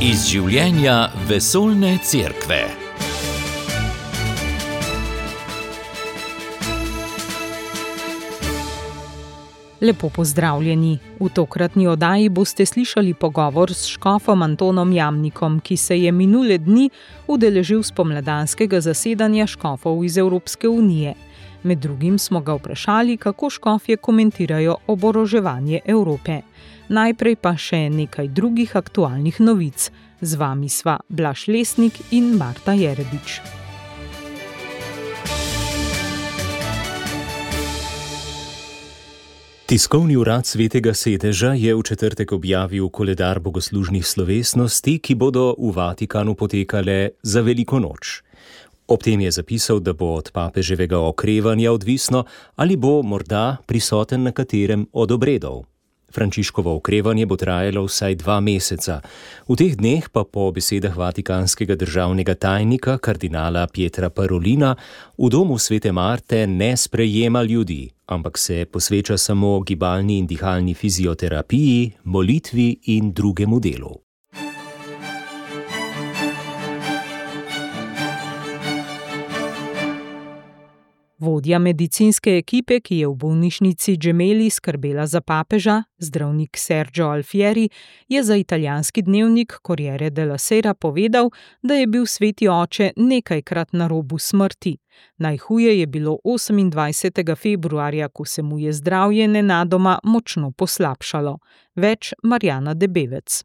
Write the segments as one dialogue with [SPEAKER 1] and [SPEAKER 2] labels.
[SPEAKER 1] Iz življenja vesoljne cerkve.
[SPEAKER 2] Lepo pozdravljeni. V tokratni oddaji boste slišali pogovor s škofom Antonom Jamnikom, ki se je minule dni udeležil spomladanskega zasedanja škofov iz Evropske unije. Med drugim smo ga vprašali, kako škofje komentirajo oboroževanje Evrope. Najprej pa še nekaj drugih aktualnih novic. Z vami sva Blaž Lesnik in Marta Jerebič.
[SPEAKER 3] Tiskovni urad Svetega sedeža je v četrtek objavil koledar bogoslužnih slovesnosti, ki bodo v Vatikanu potekale za Veliko noč. Ob tem je zapisal, da bo od papeževega okrevanja odvisno, ali bo morda prisoten na katerem od obredov. Frančiškovo okrevanje bo trajalo vsaj 2 meseca. V teh dneh pa po besedah vatikanskega državnega tajnika, kardinala Pietra Parolina, v domu Svete Marte ne sprejema ljudi, ampak se posveča samo gibalni in dihalni fizioterapiji, molitvi in drugemu delu.
[SPEAKER 2] Vodja medicinske ekipe, ki je v bolnišnici Gemelli skrbela za papeža, zdravnik Sergio Alfieri, je za italijanski dnevnik Corriere della Sera povedal, da je bil sveti oče nekajkrat na robu smrti. Najhuje je bilo 28. februarja, ko se mu je zdravje nenadoma močno poslabšalo. Več Marjana Debevec.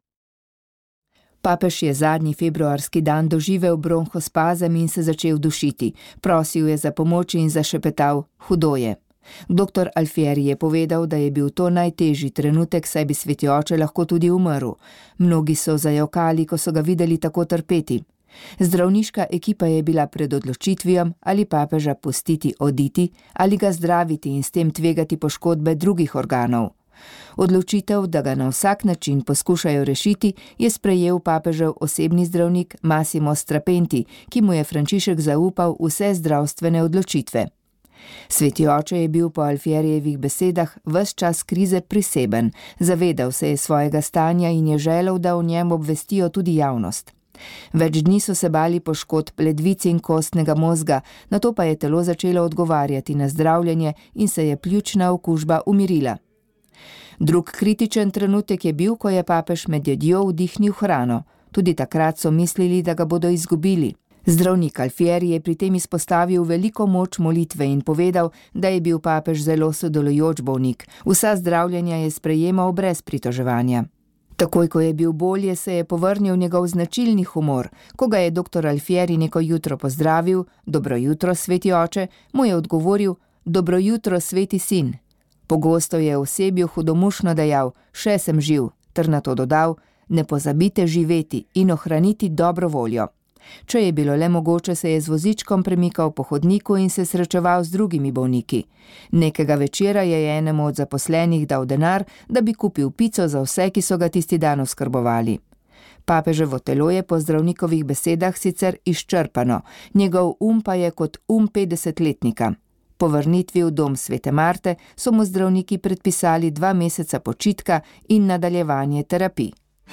[SPEAKER 4] Papež je zadnji februarski dan doživel bronhospazem in se začel dušiti. Prosil je za pomoč in zašepetal: hudo je. Dr. Alfieri je povedal, da je bil to najtežji trenutek, saj bi sveti oče lahko tudi umrl. Mnogi so zajokali, ko so ga videli tako trpeti. Zdravniška ekipa je bila pred odločitvijo, ali papeža pustiti oditi ali ga zdraviti in s tem tvegati poškodbe drugih organov. Odločitev, da ga na vsak način poskušajo rešiti, je sprejel papežev osebni zdravnik Massimo Strapenti, ki mu je Frančišek zaupal vse zdravstvene odločitve. Sveti oče je bil po Alfierijevih besedah ves čas krize priseben, zavedal se je svojega stanja in je želel, da o njem obvestijo tudi javnost. Več dni so se bali poškodb ledvic in kostnega mozga, nato pa je telo začelo odgovarjati na zdravljenje in se je pljučna okužba umirila. Drug kritičen trenutek je bil, ko je papež med jedjo vdihnil hrano. Tudi takrat so mislili, da ga bodo izgubili. Zdravnik Alfieri je pri tem izpostavil veliko moč molitve in povedal, da je bil papež zelo sodelujoč bolnik. Vsa zdravljenja je sprejemal brez pritoževanja. Takoj, ko je bil bolje, se je povrnil njegov značilni humor. Ko ga je dr. Alfieri neko jutro pozdravil: dobro jutro, sveti oče, mu je odgovoril: dobro jutro, sveti sin. Pogosto je osebju hudomušno dejal: še sem živ, ter nato dodal: ne pozabite živeti in ohraniti dobro voljo. Če je bilo le mogoče, se je z vozičkom premikal po hodniku in se srečeval z drugimi bolniki. Nekega večera je enemu od zaposlenih dal denar, da bi kupil pico za vse, ki so ga tisti dan oskrbovali. Papeževo telo je po zdravnikovih besedah sicer izčrpano, njegov pa je kot 50-letnika. Po vrnitvi v dom Svete Marte so mu zdravniki predpisali 2 meseca počitka in nadaljevanje terapij.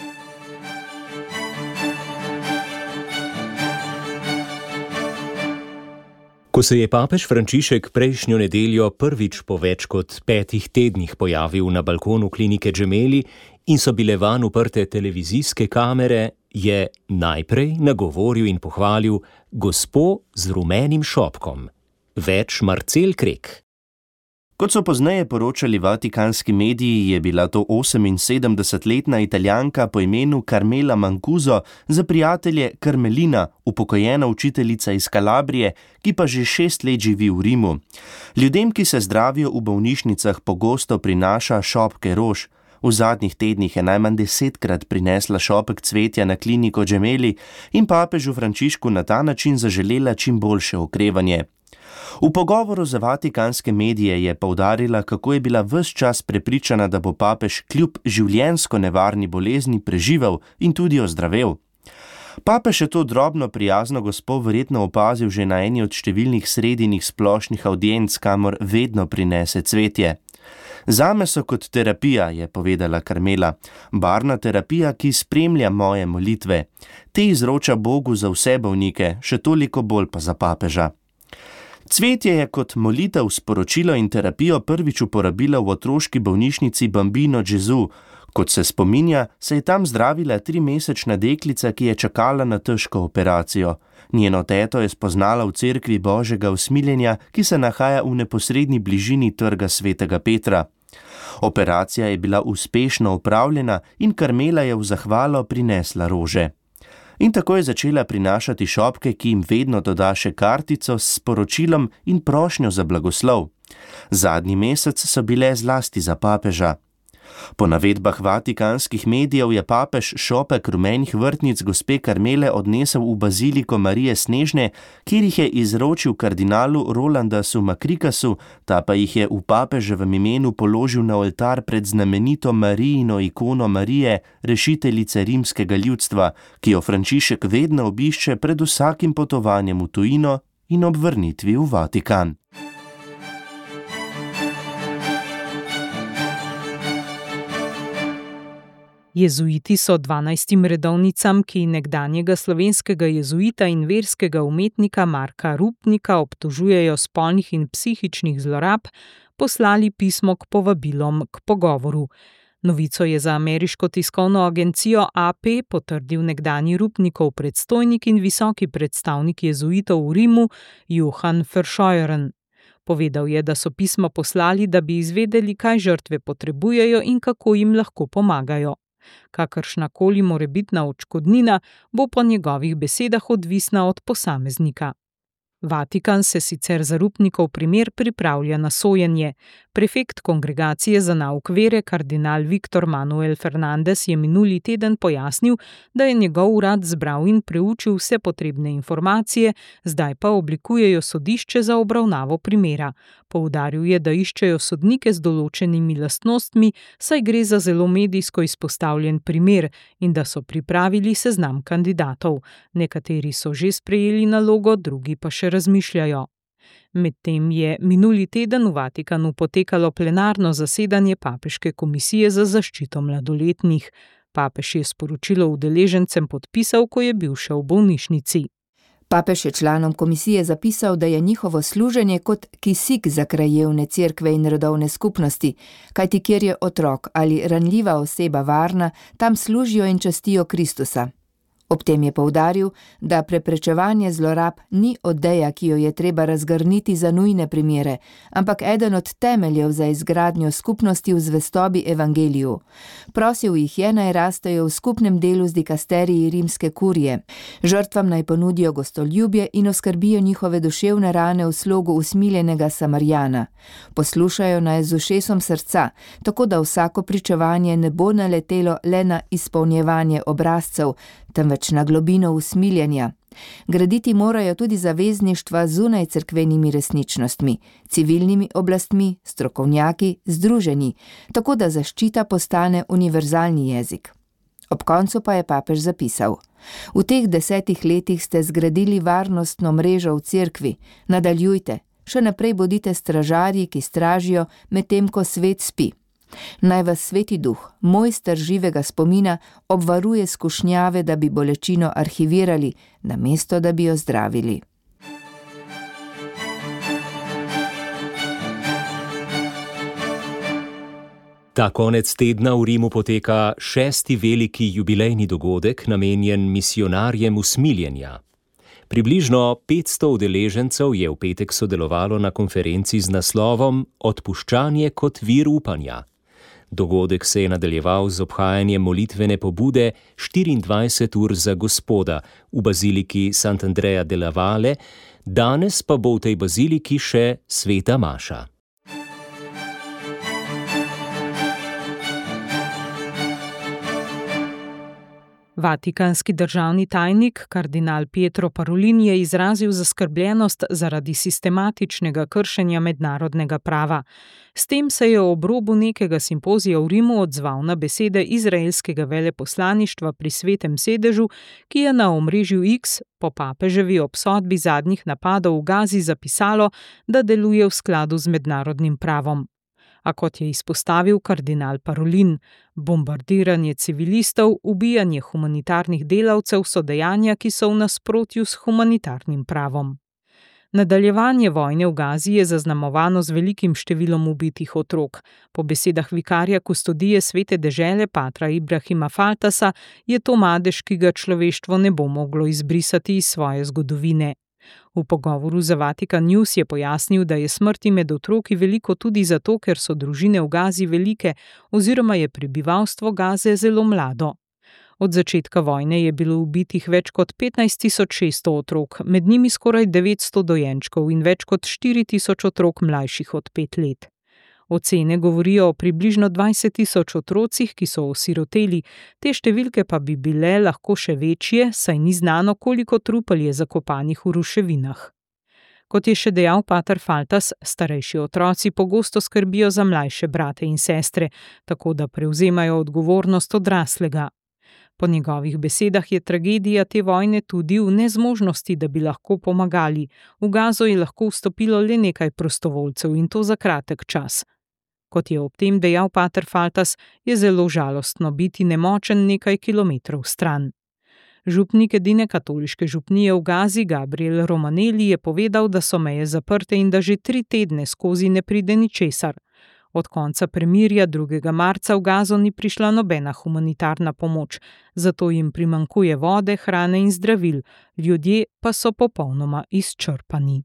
[SPEAKER 3] Ko se je papež Frančišek prejšnjo nedeljo prvič po več kot 5 tednih pojavil na balkonu klinike Gemelli in so bile vanj uprte televizijske kamere, je najprej nagovoril in pohvalil gospo z rumenim šopkom. Več Marcel Krek.
[SPEAKER 5] Kot so pozneje poročali vatikanski mediji, je bila to 78-letna Italijanka po imenu Carmela Mancuso, za prijatelje Karmelina, upokojena učiteljica iz Kalabrije, ki pa že 6 let živi v Rimu. Ljudem, ki se zdravijo v bolnišnicah, pogosto prinaša šopke rož. V zadnjih tednih je najmanj 10-krat prinesla šopek cvetja na kliniko Gemelli in papežu Frančišku na ta način zaželela čim boljše okrevanje. V pogovoru za vatikanske medije je poudarila, kako je bila ves čas prepričana, da bo papež kljub življenjsko nevarni bolezni preživel in tudi ozdravel. Papež je to drobno prijazno gospo verjetno opazil že na eni od številnih sredinih splošnih avdienc, kamor vedno prinese cvetje. Zame so kot terapija, je povedala Karmela, barvna terapija, ki spremlja moje molitve. Te izroča Bogu za vse bolnike, še toliko bolj pa za papeža. Cvetje je kot molitev, sporočilo in terapijo prvič uporabila v otroški bolnišnici Bambino Gesù. Kot se spominja, se je tam zdravila 3-mesečna deklica, ki je čakala na težko operacijo. Njeno teto je spoznala v cerkvi Božjega usmiljenja, ki se nahaja v neposredni bližini trga Svetega Petra. Operacija je bila uspešno opravljena in Karmela je v zahvalo prinesla rože. In tako je začela prinašati šopke, ki jim vedno doda še kartico s sporočilom in prošnjo za blagoslov. Zadnji mesec so bile zlasti za papeža. Po navedbah vatikanskih medijev je papež šopek rumenih vrtnic gospe Karmele odnesel v baziliko Marije Snežne, kjer jih je izročil kardinalu Rolandasu Makrikasu, ta pa jih je v papeževem imenu položil na oltar pred znamenito Marijino ikono Marije, rešiteljice rimskega ljudstva, ki jo Frančišek vedno obišče pred vsakim potovanjem v tujino in ob vrnitvi v Vatikan.
[SPEAKER 2] Jezuiti so 12 redovnicam, ki nekdanjega slovenskega jezuita in verskega umetnika Marka Rupnika obtožujejo spolnih in psihičnih zlorab, poslali pismo k povabilom k pogovoru. Novico je za ameriško tiskovno agencijo AP potrdil nekdanji Rupnikov predstojnik in visoki predstavnik jezuitov v Rimu Johann Verscheuren. Povedal je, da so pismo poslali, da bi izvedeli, kaj žrtve potrebujejo in kako jim lahko pomagajo. Kakršnakoli morebitna odškodnina bo po njegovih besedah odvisna od posameznika. Vatikan se sicer za Rupnikov primer pripravlja na sojenje. Prefekt Kongregacije za nauk vere, kardinal Viktor Manuel Fernandez, je minuli teden pojasnil, da je njegov urad zbral in preučil vse potrebne informacije, zdaj pa oblikujejo sodišče za obravnavo primera. Poudaril je, da iščejo sodnike z določenimi lastnostmi, saj gre za zelo medijsko izpostavljen primer in da so pripravili seznam kandidatov. Nekateri so že sprejeli nalogo, drugi pa še razmišljajo. Medtem je minuli teden v Vatikanu potekalo plenarno zasedanje Papeške komisije za zaščito mladoletnih. Papež je sporočilo udeležencem podpisal, ko je bil še v bolnišnici.
[SPEAKER 4] Papež je članom komisije zapisal, da je njihovo služenje kot kisik za krajevne cerkve in rodovne skupnosti, kajti kjer je otrok ali ranljiva oseba varna, tam služijo in častijo Kristusa. Ob tem je poudaril, da preprečevanje zlorab ni odeja, ki jo je treba razgrniti za nujne primere, ampak eden od temeljev za izgradnjo skupnosti v zvestobi evangeliju. Prosil jih je, naj rastejo v skupnem delu z dikasteriji rimske kurije. Žrtvam naj ponudijo gostoljubje in oskrbijo njihove duševne rane v slogu usmiljenega Samarijana. Poslušajo naj z ušesom srca, tako da vsako pričevanje ne bo naletelo le na izpolnjevanje obrazcev, temveč na globino usmiljenja. Graditi morajo tudi zavezništva zunaj cerkvenimi resničnostmi, civilnimi oblastmi, strokovnjaki, združeni, tako da zaščita postane univerzalni jezik. Ob koncu pa je papež zapisal: v teh 10 letih ste zgradili varnostno mrežo v cerkvi, nadaljujte, še naprej bodite stražarji, ki stražijo, medtem ko svet spi. Naj vas Sveti Duh, mojster živega spomina, obvaruje skušnjave, da bi bolečino arhivirali, namesto da bi jo zdravili.
[SPEAKER 3] Ta konec tedna v Rimu poteka 6. veliki jubilejni dogodek, namenjen misijonarjem usmiljenja. Približno 500 udeležencev je v petek sodelovalo na konferenci z naslovom Odpuščanje kot vir upanja. Dogodek se je nadaljeval z obhajanjem molitvene pobude 24 ur za Gospoda v baziliki Sant'Andrea della Valle, danes pa bo v tej baziliki še sveta maša.
[SPEAKER 2] Vatikanski državni tajnik, kardinal Pietro Parolin, je izrazil zaskrbljenost zaradi sistematičnega kršenja mednarodnega prava. S tem se je ob robu nekega simpozija v Rimu odzval na besede izraelskega veleposlaništva pri Svetem sedežu, ki je na omrežju X po papeževi obsodbi zadnjih napadov v Gazi zapisalo, da deluje v skladu z mednarodnim pravom. A kot je izpostavil kardinal Parolin, bombardiranje civilistov, ubijanje humanitarnih delavcev so dejanja, ki so v nasprotju s humanitarnim pravom. Nadaljevanje vojne v Gazi je zaznamovano z velikim številom ubitih otrok. Po besedah vikarja kustodije svete dežele patra Ibrahima Faltasa je to madež, ki ga človeštvo ne bo moglo izbrisati iz svoje zgodovine. V pogovoru za Vatikan News je pojasnil, da je smrti med otroki veliko tudi zato, ker so družine v Gazi velike oziroma je prebivalstvo Gaze zelo mlado. Od začetka vojne je bilo ubitih več kot 15.600 otrok, med njimi skoraj 900 dojenčkov in več kot 4.000 otrok mlajših od 5 let. Ocene govorijo o približno 20.000 otrocih, ki so osiroteli, te številke pa bi bile lahko še večje, saj ni znano, koliko trupel je zakopanih v ruševinah. Kot je še dejal pater Faltas, starejši otroci pogosto skrbijo za mlajše brate in sestre, tako da prevzemajo odgovornost odraslega. Po njegovih besedah je tragedija te vojne tudi v nezmožnosti, da bi lahko pomagali. V Gazo je lahko vstopilo le nekaj prostovoljcev in to za kratek čas. Kot je ob tem dejal pater Faltas, je zelo žalostno biti nemočen nekaj kilometrov stran. Župnik edine katoliške župnije v Gazi, Gabriel Romanelli, je povedal, da so meje zaprte in da že 3 tedne skozi ne pride ničesar. Od konca premirja 2. marca v Gazo ni prišla nobena humanitarna pomoč, zato jim primanjkuje vode, hrane in zdravil, ljudje pa so popolnoma izčrpani.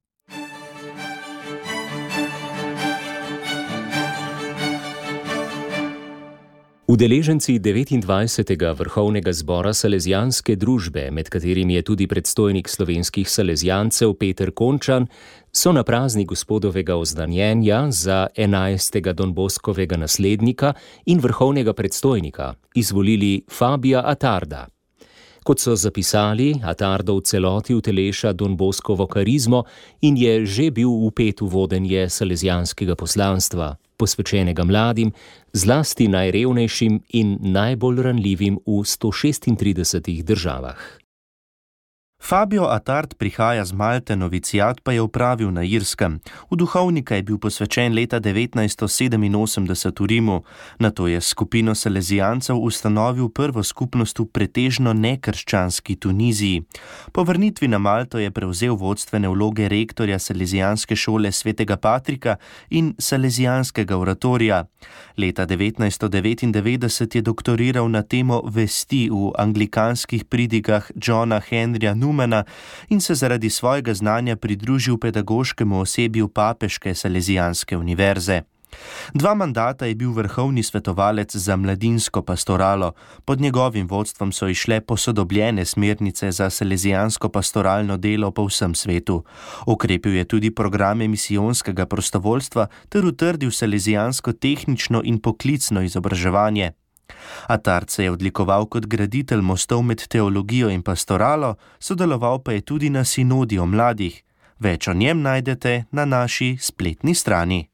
[SPEAKER 3] Udeleženci 29. vrhovnega zbora Salezijanske družbe, med katerimi je tudi predstojnik slovenskih salezijancev Peter Končan, so na praznik gospodovega oznanjenja za 11. Donboskovega naslednika in vrhovnega predstojnika izvolili Fabija Atarda. Kot so zapisali, Atardo v celoti uteleša Donboskovo karizmo in je že bil vpet v vodenje salezijanskega poslanstva, posvečenega mladim, zlasti najrevnejšim in najbolj ranljivim v 136 državah.
[SPEAKER 5] Fabio Atard prihaja z Malte, noviciat pa je opravil na Irskem. V duhovnika je bil posvečen leta 1987 v Rimu, nato je skupino salezijancev ustanovil prvo skupnost v pretežno nekrščanski Tuniziji. Po vrnitvi na Malto je prevzel vodstvene vloge rektorja salezijanske šole svetega Patrika in salezijanskega oratorija. Leta 1999 je doktoriral na temo vesti v anglikanskih pridigah Johna Henryja Newmana in se zaradi svojega znanja pridružil pedagoškemu osebju Papeške salezijanske univerze. 2 mandata je bil vrhovni svetovalec za mladinsko pastoralo. Pod njegovim vodstvom so izšle posodobljene smernice za salezijansko pastoralno delo po vsem svetu. Okrepil je tudi programe misijonskega prostovoljstva ter utrdil salezijansko tehnično in poklicno izobraževanje. Atard se je odlikoval kot graditelj mostov med teologijo in pastoralo, sodeloval pa je tudi na sinodi o mladih. Več o njem najdete na naši spletni strani.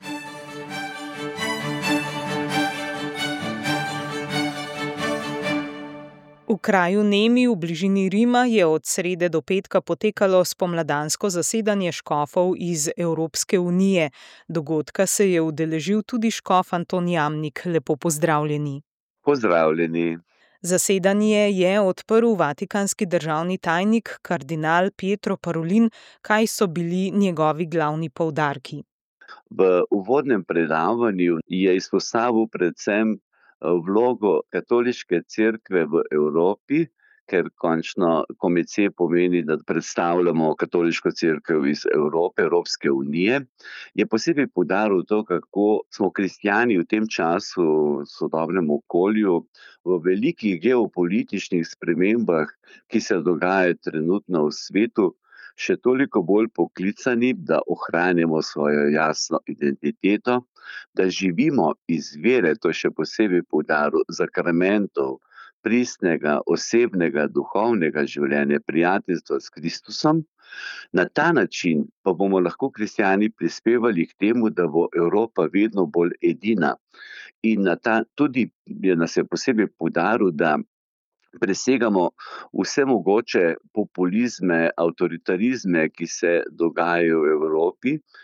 [SPEAKER 2] V kraju Nemi v bližini Rima je od srede do petka potekalo spomladansko zasedanje škofov iz Evropske unije. Dogodka se je udeležil tudi škof Anton Jamnik. Lepo pozdravljeni.
[SPEAKER 6] Pozdravljeni.
[SPEAKER 2] Zasedanje je odprl vatikanski državni tajnik kardinal Pietro Parolin. Kaj so bili njegovi glavni poudarki?
[SPEAKER 6] V uvodnem predavanju je izpostavil predvsem vlogo katoliške cerkve v Evropi, ker končno komice pomeni, da predstavljamo katoliško cerkev iz Evrope, Evropske unije, je posebej poudaril to, kako smo kristjani v tem času, v sodobnem okolju, v velikih geopolitičnih spremembah, ki se dogajajo trenutno v svetu, še toliko bolj poklicani, da ohranjamo svojo jasno identiteto, da živimo iz vere, to še posebej poudaril, sakramentov, pristnega, osebnega, duhovnega življenja, prijateljstva s Kristusom. Na ta način pa bomo lahko kristjani prispevali k temu, da bo Evropa vedno bolj edina. In tudi nas je posebej poudaril, da presegamo vse mogoče populizme, avtoritarizme, ki se dogajajo v Evropi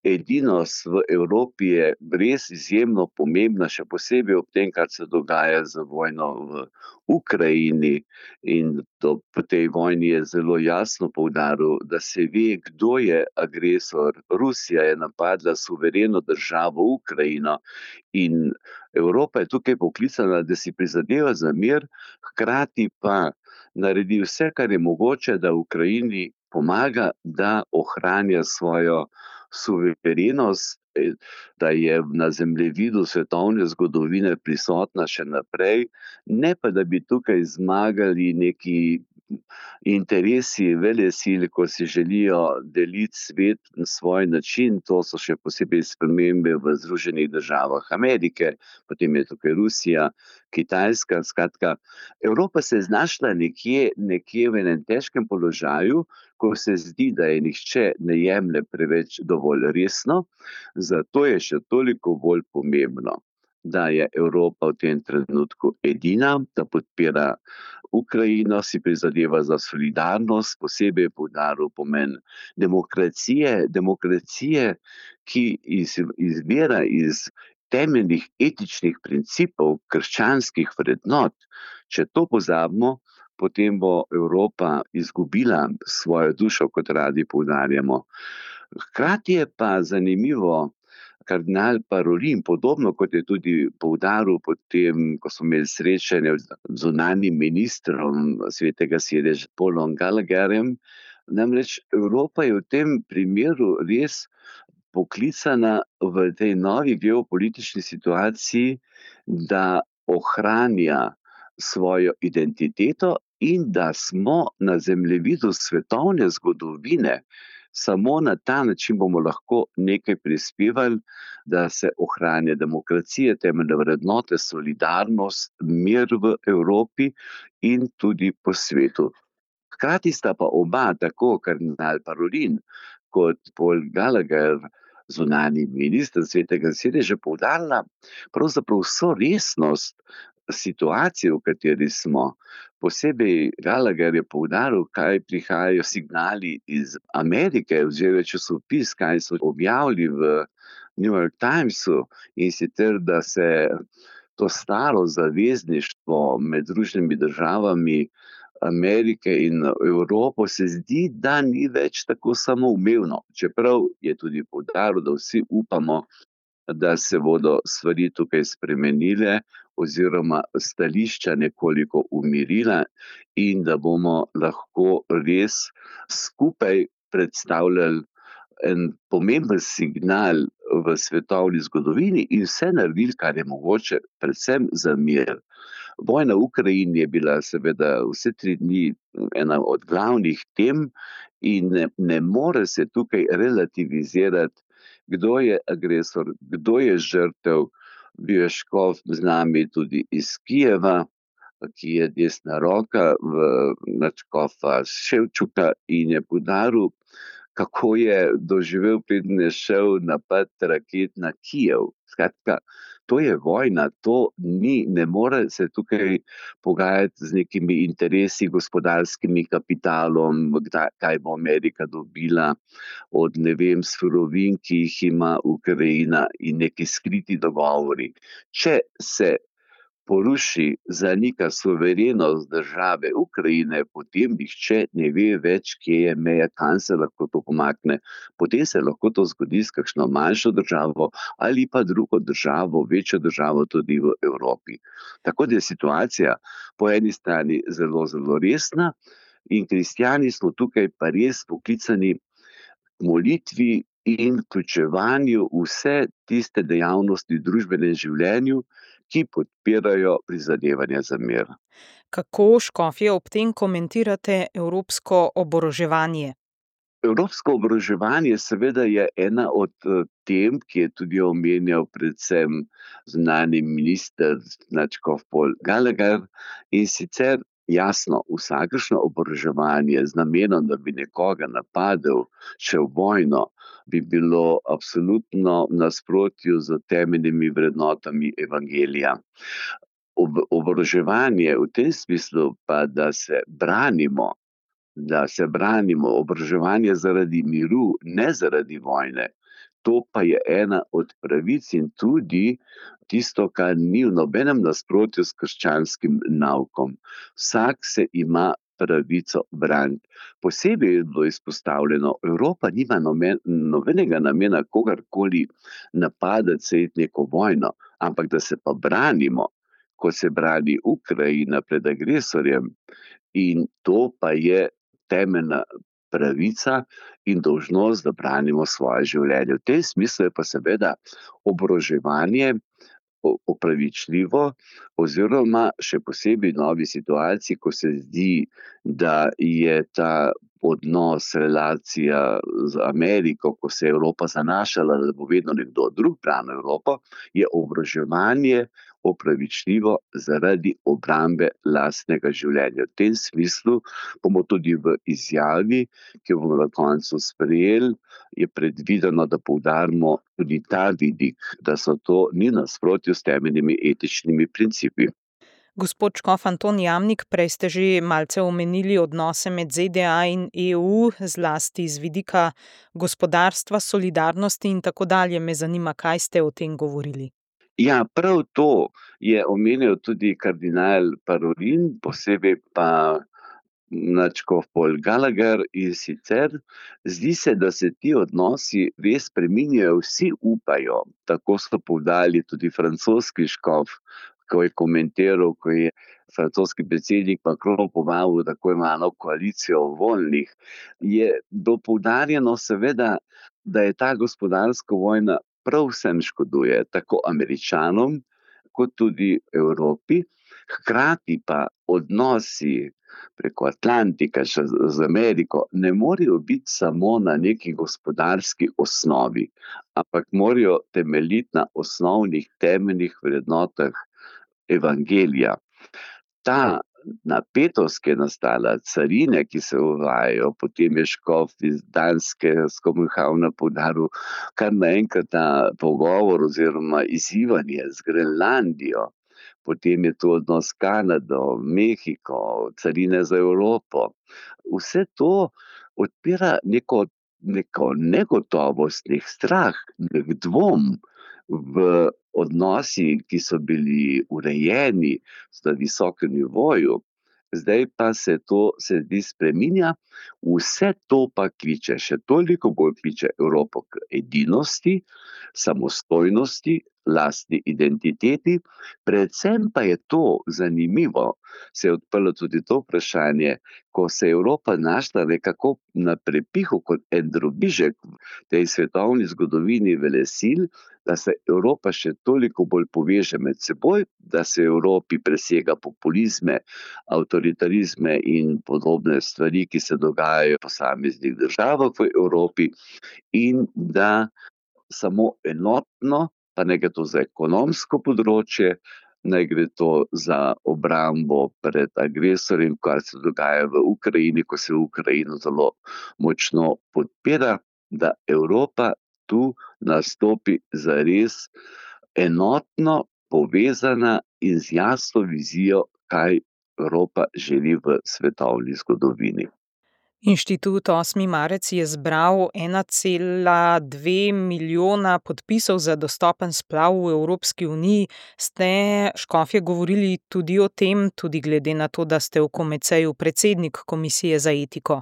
[SPEAKER 6] edinost v Evropi je res izjemno pomembna, še posebej ob tem, kar se dogaja z vojno v Ukrajini. In po tej vojni je zelo jasno poudaril, da se ve, kdo je agresor. Rusija je napadla suvereno državo Ukrajino in Evropa je tukaj poklicana, da si prizadeva za mir, hkrati pa naredi vse, kar je mogoče, da Ukrajini pomaga, da ohranja svojo suverenost, da je na zemljevidu svetovne zgodovine prisotna še naprej, ne pa da bi tukaj zmagali neki interesi velesil, ko si želijo deliti svet na svoj način. To so še posebej spremembe v Združenih državah Amerike, potem je tukaj Rusija, Kitajska. Skratka, Evropa se je znašla nekje v enem težkem položaju, ko se zdi, da je nihče ne jemlje preveč dovolj resno, zato je še toliko bolj pomembno, da je Evropa v tem trenutku edina, da podpira Ukrajino, si prizadeva za solidarnost, posebej poudaril pomen demokracije, ki izvira iz temeljnih etičnih principov, krščanskih vrednot. Če to pozabimo, potem bo Evropa izgubila svojo dušo, kot radi poudarjamo. Hkrati je pa zanimivo, kardinal Parolin, podobno kot je tudi poudaril potem, ko smo imeli srečanje z zunanjim ministrom Svetega sedeža Paulom Gallagherjem, namreč Evropa je v tem primeru res poklicana v tej novi geopolitični situaciji, da ohranja svojo identiteto in da smo na zemljevidu svetovne zgodovine. Samo na ta način bomo lahko nekaj prispevali, da se ohranja demokracija, temeljne vrednote, solidarnost, mir v Evropi in tudi po svetu. Hkrati sta pa oba, tako kardinal Parolin kot Paul Gallagher, zunanji minister Svetega sedeža, poudarila pravzaprav vso resnost situacije, v kateri smo. Posebej Gallagher je poudaril, kaj prihajajo signali iz Amerike, oziroma časopis, kaj so objavili v New York Timesu, in sicer, da se to staro zavezništvo med Združenimi državami Amerike in Evropo se zdi, da ni več tako samoumevno. Čeprav je tudi poudaril, da vsi upamo, da se bodo stvari tukaj spremenile oziroma stališča nekoliko umirila in da bomo lahko res skupaj predstavljali en pomemben signal v svetovni zgodovini in vse naredili, kar je mogoče, predvsem za mir. Vojna v Ukrajini je bila seveda vse 3 dni ena od glavnih tem in ne more se tukaj relativizirati, kdo je agresor, kdo je žrtev. Bil je škof z nami tudi iz Kijeva, ki je desna roka nadškofa Ševčuka, in je poudaril, kako je doživel, preden je šel napad raket na Kijev. Skratka, to je vojna, ne more se tukaj pogajati z nekimi interesi, gospodarskimi kapitalom, kaj bo Amerika dobila od surovin, ki jih ima Ukrajina, in neki skriti dogovori. Če se poruši, zanika suverenost države Ukrajine, potem nihče ne ve več, kje je meja, kam se lahko to pomakne. Potem se lahko to zgodi s kakšno manjšo državo ali pa drugo državo, večjo državo tudi v Evropi. Tako da je situacija po eni strani zelo, zelo resna in kristjani smo tukaj pa res poklicani k molitvi in vključevanju vse tiste dejavnosti v družbenem življenju, ki podpirajo prizadevanja za mir.
[SPEAKER 2] Kako, škofje, ob tem komentirate evropsko oboroževanje?
[SPEAKER 6] Evropsko oboroževanje seveda je ena od tem, ki je tudi omenjal predvsem zunanji minister nadškof Paul Gallagher, in sicer jasno, vsakršno oboroževanje z namenom, da bi nekoga napadel, šel v vojno, bi bilo absolutno v nasprotju z temeljnimi vrednotami evangelija. Oboroževanje v tem smislu pa, da se branimo, oboroževanje zaradi miru, ne zaradi vojne, To pa je ena od pravic in tudi tisto, kar ni v nobenem nasprotju s krščanskim naukom. Vsak se ima pravico braniti. Posebej je bilo izpostavljeno, Evropa nima nobenega namena kogarkoli napadati, se iti neko vojno, ampak da se pa branimo, ko se brani Ukrajina pred agresorjem, in to pa je temeljna pravica in dolžnost, da branimo svoje življenje. V tem smislu je pa seveda oboroževanje opravičljivo, oziroma še posebej v novi situaciji, ko se zdi, da je ta odnos, relacija z Ameriko, ko se je Evropa zanašala, da bo vedno nekdo drug branil Evropo, je oboroževanje opravičljivo zaradi obrambe lastnega življenja. V tem smislu bomo tudi v izjavi, ki jo bomo na koncu sprejeli, je predvideno, da poudarimo tudi ta vidik, da so to ni nasprotju s temeljnimi etičnimi principi.
[SPEAKER 2] Gospod škof Anton Jamnik, prej ste že malce omenili odnose med ZDA in EU, zlasti z vidika gospodarstva, solidarnosti in tako dalje. Me zanima, kaj ste o tem govorili.
[SPEAKER 6] Ja, prav to je omenil tudi kardinal Parolin, posebej pa nadškof Paul Gallagher, in sicer zdi se, da se ti odnosi res spreminjajo, vsi upajo. Tako so poudarili tudi francoski škof, ko je komentiral, ko je francoski predsednik Macron povabil tako imenovano koalicijo voljnih. Je bilo poudarjeno seveda, da je ta gospodarska vojna prav vsem škoduje, tako Američanom, kot tudi Evropi. Hkrati pa odnosi preko Atlantika z Ameriko ne morejo biti samo na neki gospodarski osnovi, ampak morajo temeljiti na osnovnih temeljnih vrednotah evangelija. Ta napetost, ki je nastala, carine, ki se uvajajo, potem je škof iz Danske s Kopenhavna poudaril kar naenkrat ta pogovor oziroma izzivanje z Grenlandijo, potem je tu odnos s Kanado, Mehiko, carine za Evropo. Vse to odpira neko negotovost, nek strah, nek dvom v odnosi, ki so bili urejeni na visokem nivoju. Zdaj pa se to zdi spreminja, vse to pa kliče, še toliko bolj kliče Evropo k edinosti, samostojnosti, lastni identiteti. Predvsem pa je to zanimivo, se je odprlo tudi to vprašanje, ko se je Evropa našla nekako na prepihu kot en drobižek v tej svetovni zgodovini velesil, da se Evropa še toliko bolj poveže med seboj, da se v Evropi presega populizme, avtoritarizme in podobne stvari, ki se dogajajo v posameznih državah v Evropi, in da samo enotno, pa ne gre to za ekonomsko področje, ne gre to za obrambo pred agresorjem, kar se dogaja v Ukrajini, ko se Ukrajino zelo močno podpira, da Evropa tu nastopi zares enotno, povezana in z jasno vizijo, kaj Evropa želi v svetovni zgodovini.
[SPEAKER 2] Inštitut 8. marec je zbral 1,2 milijona podpisov za dostopen splav v Evropski uniji. Ste, škofje, govorili tudi o tem, tudi glede na to, da ste v Komeceju predsednik Komisije za etiko?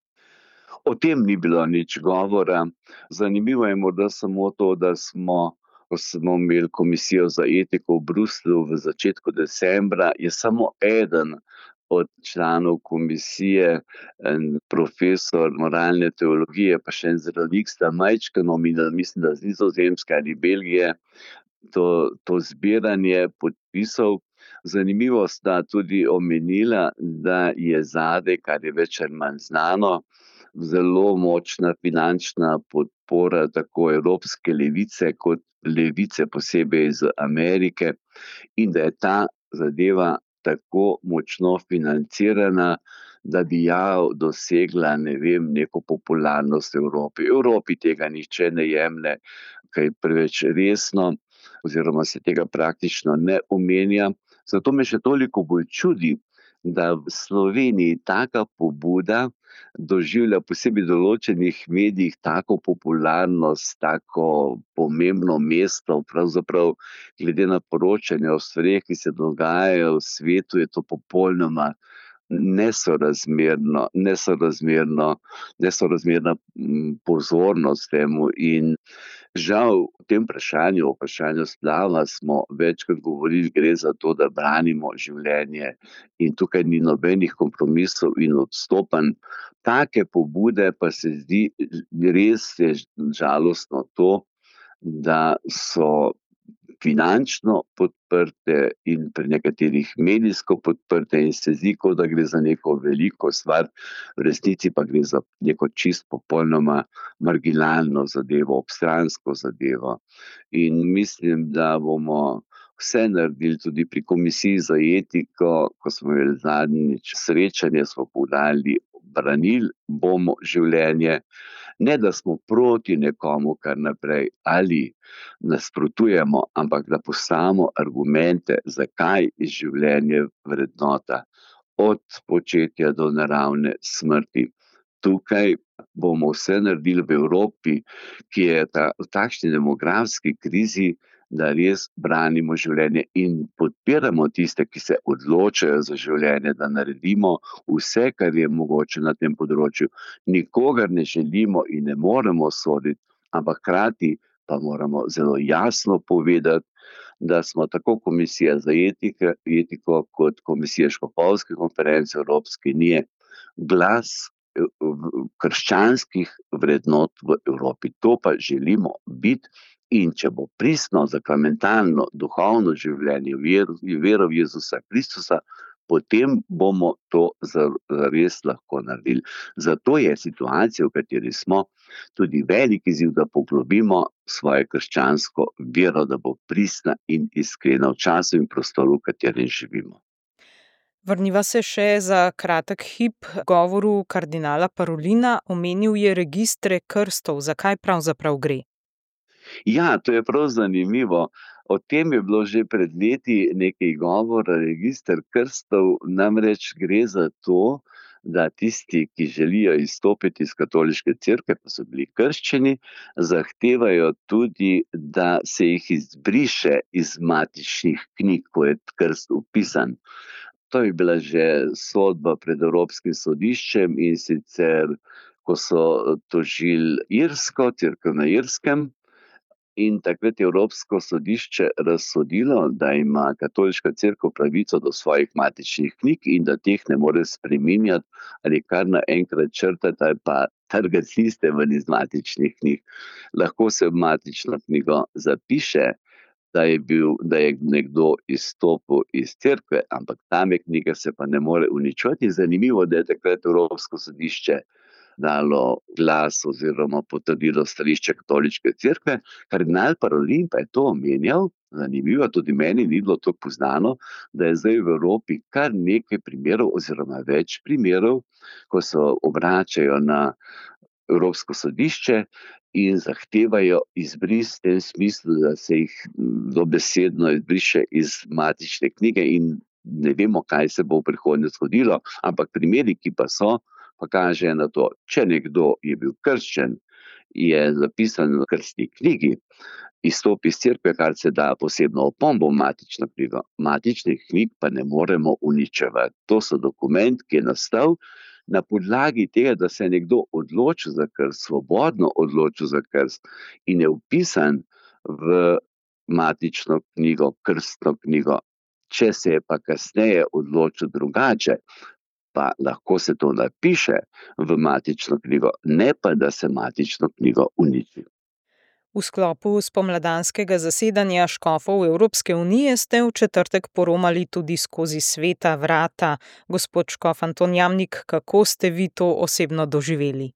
[SPEAKER 6] O tem ni bilo nič govora. Zanimivo je morda samo to, da smo imeli komisijo za etiko v Bruslju v začetku decembra, je samo eden od članov komisije, en profesor moralne teologije, pa še en zdravnik, sta majčkeno omenili, mislim, da z Nizozemske ali Belgije, to zbiranje podpisov. Zanimivo sta tudi omenila, da je zadaj, kar je več ali manj znano, zelo močna finančna podpora tako evropske levice kot levice posebej iz Amerike, in da je ta zadeva tako močno financirana, da bi dosegla, neko popularnost v Evropi. V Evropi tega nihče ne jemlje kaj preveč resno, oziroma se tega praktično ne omenja. Zato me še toliko bolj čudi, da v Sloveniji taka pobuda doživlja posebej v določenih medijih tako popularnost, tako pomembno mesto, pravzaprav glede na poročanje o stvareh, ki se dogajajo v svetu, je to popolnoma nesorazmerna pozornost temu in žal v tem vprašanju splava smo večkrat govorili, gre za to, da branimo življenje in tukaj ni nobenih kompromisov in odstopanj. Take pobude pa se zdi res je žalostno to, da so finančno podprte in pri nekaterih medijsko podprte in se zdi, kot da gre za neko veliko stvar, v resnici pa gre za neko čisto popolnoma marginalno zadevo, obstransko zadevo. In mislim, da bomo vse naredili tudi pri Komisiji za etiko, ko smo imeli zadnjič srečanje, smo poudarili, branili bomo življenje, ne da smo proti nekomu kar naprej ali nasprotujemo, ampak da postavimo argumente, zakaj je življenje vrednota od početja do naravne smrti. Tukaj bomo vse naredili v Evropi, ki je v takšni demografski krizi, da res branimo življenje in podpiramo tiste, ki se odločajo za življenje, da naredimo vse, kar je mogoče na tem področju. Nikogar ne želimo in ne moremo soditi, ampak hkrati pa moramo zelo jasno povedati, da smo tako Komisija za etiko kot Komisija Škofovske konference Evropske unije glas krščanskih vrednot v Evropi. To pa želimo biti. In če bo pristno, zakramentalno, duhovno življenje, vero v Jezusa Kristusa, potem bomo to zares lahko naredili. Zato je situacija, v kateri smo, tudi velik izziv, da poglobimo svojo krščansko vero, da bo pristna in iskrena v času in prostoru, v katerem živimo.
[SPEAKER 2] Vrniva se še za kratek hip govoru kardinala Parolina. Omenil je registre krstov. Zakaj pravzaprav gre?
[SPEAKER 6] Ja, to je prav zanimivo. O tem je bilo že pred leti nekaj govora, register krstov, namreč gre za to, da tisti, ki želijo izstopiti iz katoliške cerkve, pa so bili krščeni, zahtevajo tudi, da se jih izbriše iz matičnih knjig, ko je krst vpisan. To je bila že sodba pred Evropskim sodiščem in sicer, ko so tožili Irsko, cerkev na Irskem, in takrat je Evropsko sodišče razsodilo, da ima katoliška cerkev pravico do svojih matičnih knjig in da teh ne more spreminjati ali kar naenkrat črtati ali pa trgati liste ven iz matičnih knjig. Lahko se v matično knjigo zapiše, da je nekdo izstopil iz cerkve, ampak same knjige se pa ne more uničiti. Zanimivo, da je takrat Evropsko sodišče dalo glas oziroma potrdilo stališče katoliške cerkve. Kardinal Parolin pa je to omenjal, zanimivo, tudi meni ni bilo to poznano, da je zdaj v Evropi kar nekaj primerov oziroma več primerov, ko se obračajo na Evropsko sodišče in zahtevajo izbris v tem smislu, da se jih dobesedno izbriše iz matične knjige in ne vemo, kaj se bo v prihodnje zgodilo, ampak primeri, ki pa so, pa kaže na to, če nekdo je bil krščen, je zapisan v krstni knjigi, izstopi iz cerkve, kar se da posebno opombo v matično knjigo. Matičnih knjig pa ne moremo uničevati. To so dokument, ki je nastal na podlagi tega, da se je nekdo odločil za krst, svobodno odločil za krst in je vpisan v matično knjigo, krstno knjigo. Če se je pa kasneje odločil drugače, pa lahko se to napiše v matično knjigo, ne pa da se matično knjigo uniči.
[SPEAKER 2] V sklopu spomladanskega zasedanja škofov Evropske unije ste v četrtek poromali tudi skozi sveta vrata. Gospod škof Anton Jamnik, kako ste vi to osebno doživeli?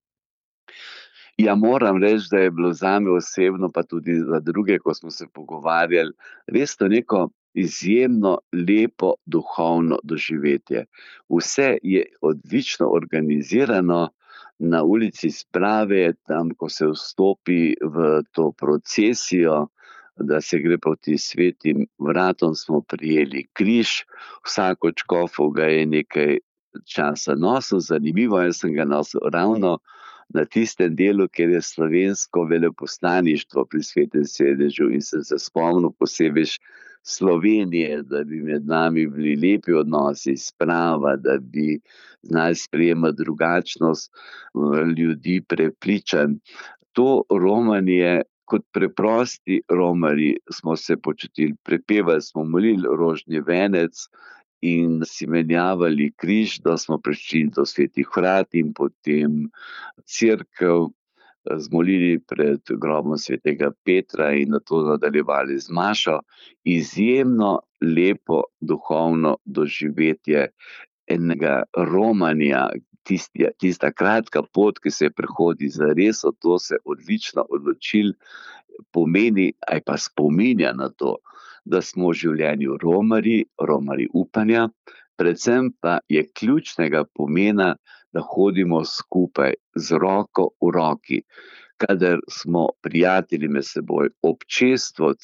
[SPEAKER 6] Ja, moram reči, da je bilo zame osebno, pa tudi za druge, ko smo se pogovarjali, res to neko izjemno lepo duhovno doživetje. Vse je odlično organizirano na ulici Sprave, tam, ko se vstopi v to procesijo da se gre proti svetim vratom, smo prijeli križ. Vsak od škofov ga je nekaj časa nosil, zanimivo, jaz sem ga nosil ravno na tistem delu, kjer je slovensko veleposlaništvo pri Svetem sedežu, in sem se spomnil posebej Slovenije, da bi med nami bili lepi odnosi, sprava, da bi znali sprejemati drugačnost ljudi, prepričanj. To romanje, kot preprosti romarji smo se počutili, prepevali smo, molili rožni venec in si menjavali križ, da smo prišli do svetih vrat in potem cerkev, zmolili pred grobom svetega Petra in nato nadaljevali z mašo. Izjemno lepo duhovno doživetje enega romanja, tista kratka pot, ki se prehodi zares, to se odlično odločili, pomeni ali pa spominja na to, da smo v življenju romarji upanja, predvsem pa je ključnega pomena, da hodimo skupaj z roko v roki, kadar smo prijatelji med seboj. Občestvo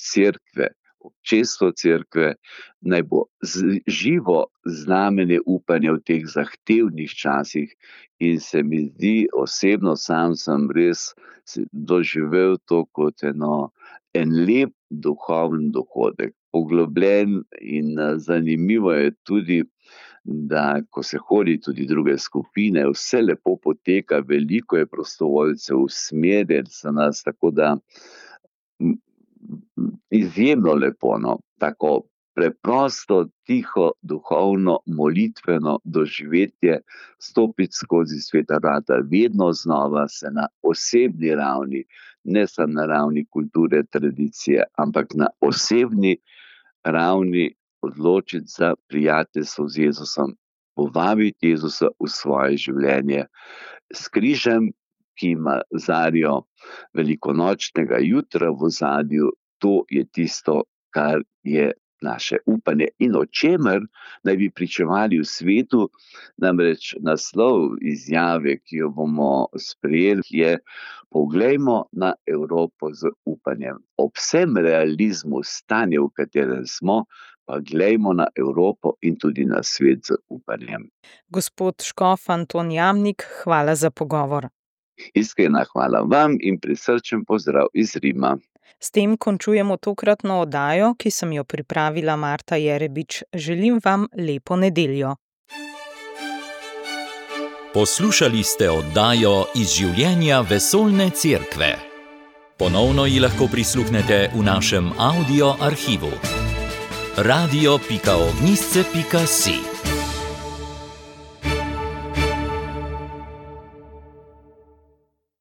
[SPEAKER 6] cerkve naj bo živo znamenje upanja v teh zahtevnih časih, in se mi zdi, osebno sam sem res doživel to kot en lep duhovni dohodek. Poglobljen in zanimivo je tudi, da ko se hodi tudi druge skupine, vse lepo poteka, veliko je prostovoljcev, usmerjeni so nas, tako da izjemno lepo, tako preprosto, tiho, duhovno, molitveno doživetje, stopiti skozi sveta vrata, vedno znova se na osebni ravni, ne samo na ravni kulture, tradicije, ampak na osebni ravni odločiti za prijateljstvo z Jezusom, povabiti Jezusa v svoje življenje s križem, ki ima zarjo velikonočnega jutra v ozadju. To je tisto, kar je naše upanje in o čemer naj bi pričevali v svetu. Namreč naslov izjave, ki jo bomo sprejeli, je: poglejmo na Evropo z upanjem. Ob vsem realizmu stanja, v katerem smo, pa glejmo na Evropo in tudi na svet z upanjem.
[SPEAKER 2] Gospod škof Anton Jamnik, hvala za pogovor.
[SPEAKER 6] Iskrena hvala vam in prisrčen pozdrav iz Rima.
[SPEAKER 2] S tem končujemo tokratno oddajo, ki sem jo pripravila Marta Jerebič. Želim vam lepo nedeljo.
[SPEAKER 1] Poslušali ste oddajo Iz življenja vesoljne cerkve. Ponovno ji lahko prisluhnete v našem audio arhivu. radio.ognisce.si